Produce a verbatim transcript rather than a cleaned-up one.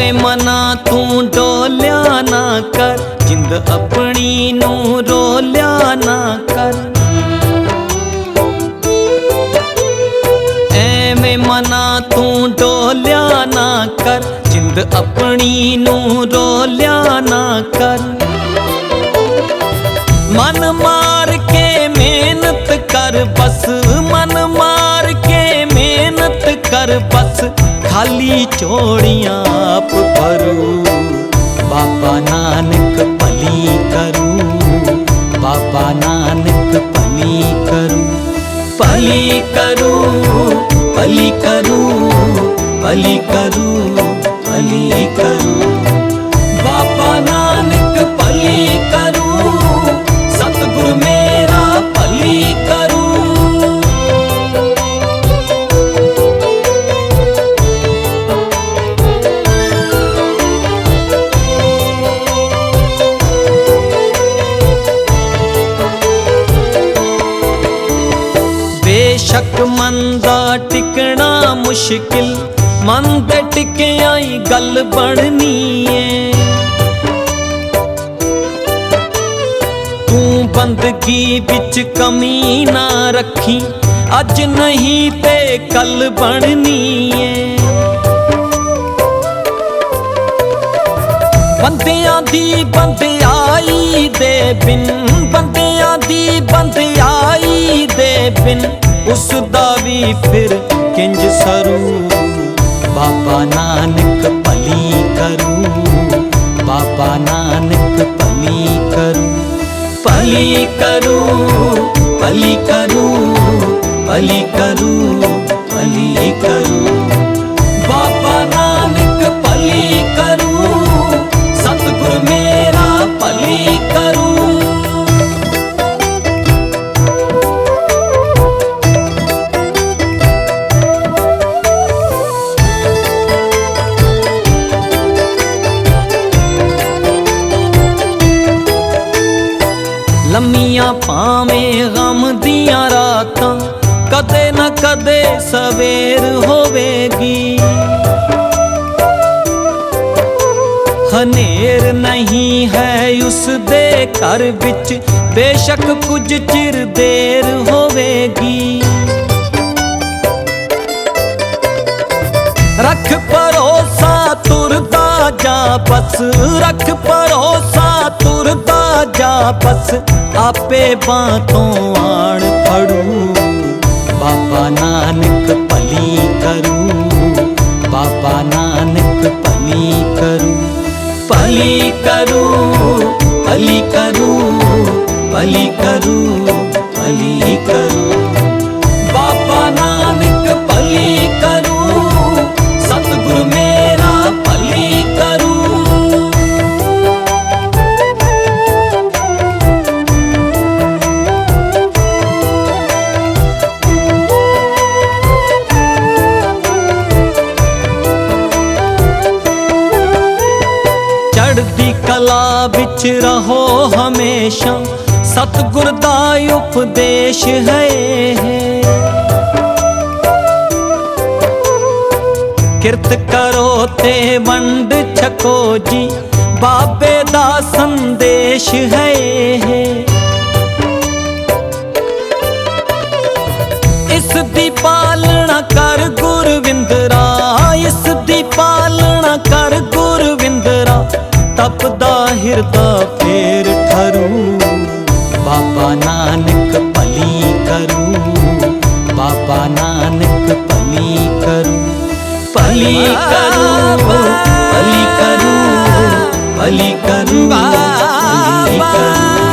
ਐਵੇਂ ਮਨਾ ਤੂੰ ਡੋਲਿਆ ਨਾ ਕਰ, ਜਿੰਦ ਆਪਣੀ ਨੂੰ ਰੋਲਿਆ ਨਾ ਕਰ। ਐਵੇਂ ਮਨਾ ਤੂੰ ਡੋਲਿਆ ਨਾ ਕਰ, ਜਿੰਦ ਆਪਣੀ ਨੂੰ ਰੋਲਿਆ ਨਾ ਕਰ। मन मार के मेहनत कर बस, मन मार के मेहनत कर बस, खाली चोड़ियां आप भरू। बाबा नानक भली करू, बाबा नानक भली करू, भली करू, भली करू, भली करू, भली करू। बाबा नानक भली करू, सतगुरु मेरा भली करू। बेशक मन दा टिकना मुश्किल, मन दे टिकिया ही गल बननी है। बंदगी बिच कमी ना रखी, अज नहीं ते कल बननी है। बंदियां दी बंदियाई दे बिन, बंदियां दी बंदियाई दे बिन, उसदा भी फिर किंज सरू। बाबा नानक भली करू, बाबा नानक भली करू, भली करू, भली करू, भली करू, भली करू। बाबा नानक भली करू, सतगुरु मेरा भली करू। लम्मियां भावें गम दियां रातां, कदे न कदे सवेर होवेगी। हनेर नहीं है उस दे घर विच, बेशक कुछ चिर देर होवेगी। रख भरोसा तुरदा जा बस, रख भरोसा तुरदा जा बस, आपे बातों आण फड़ू। बाबा नानक भली करू, बाबा नानक भली करू, भली करू, भली करू, भली करू, भली करू। बाबा नानक भली करू, सतगुरु मेरा भली करू। चढ़दी कला बिच रहो हमेशा, सतगुर दा उपदेश है। किरत करो ते वंड छको जी, बाबे दा संदेश है। इस दी पालना कर गुरविंदरा, इस दी पालना कर गुरविंदरा, तपदा हिरदा फेर ठरू। बाबा नानक भली करू, बाबा नानक भली करू, भली करू, भली करू, भली करू, भली करू।